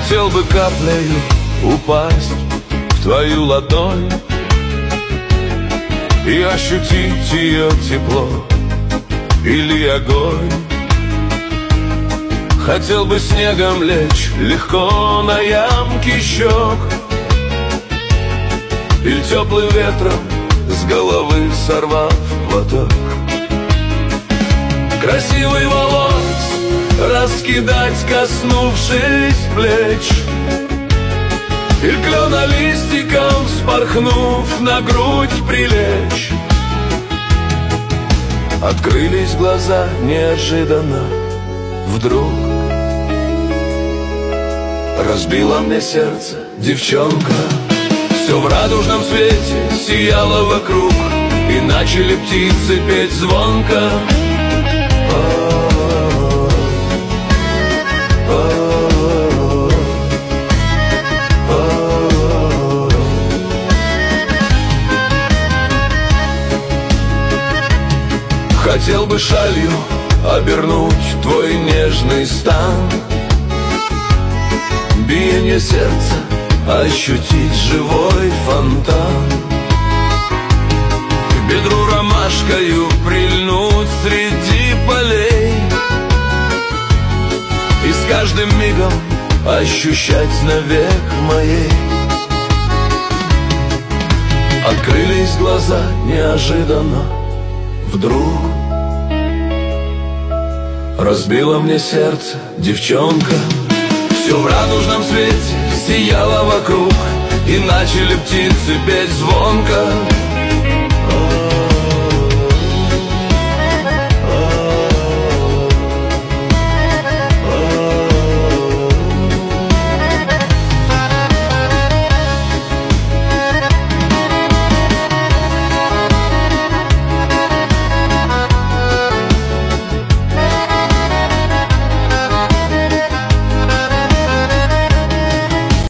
Хотел бы каплею упасть в твою ладонь и ощутить ее тепло или огонь. Хотел бы снегом лечь легко на ямки щек или теплым ветром с головы сорвав платок. Красивый волос раскидать, коснувшись плеч, или клена листиком вспорхнув на грудь прилечь. Открылись глаза неожиданно вдруг. Разбила мне сердце девчонка. Все в радужном свете сияло вокруг, и начали птицы петь звонко. Хотел бы шалью обернуть твой нежный стан, биение сердца ощутить живой фонтан, к бедру ромашкою прильнуть среди полей и с каждым мигом ощущать навек моей. Открылись глаза неожиданно вдруг. Разбила мне сердце девчонка. Все в радужном свете сияло вокруг, и начали птицы петь звонко.